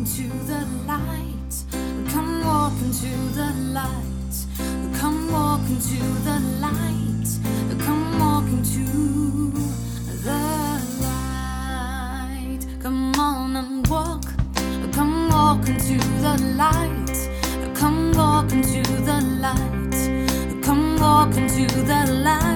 into the light. Come walk into the light. Come walk into the light. Come walk into the light. Come on and walk. Come walk into the light. Come walk into the light. Come walk into the light.